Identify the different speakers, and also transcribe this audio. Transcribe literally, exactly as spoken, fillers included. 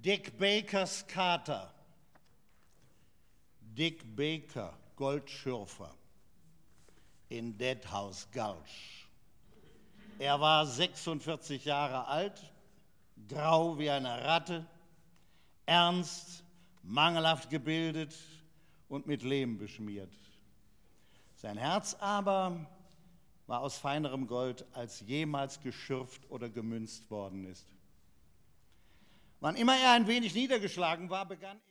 Speaker 1: Dick Bakers Kater. Dick Baker, Goldschürfer in Deadhouse Gulch. Er war sechsundvierzig Jahre alt, grau wie eine Ratte, ernst, mangelhaft gebildet und mit Lehm beschmiert. Sein Herz aber war aus feinerem Gold, als jemals geschürft oder gemünzt worden ist. Wann immer er ein wenig niedergeschlagen war, begann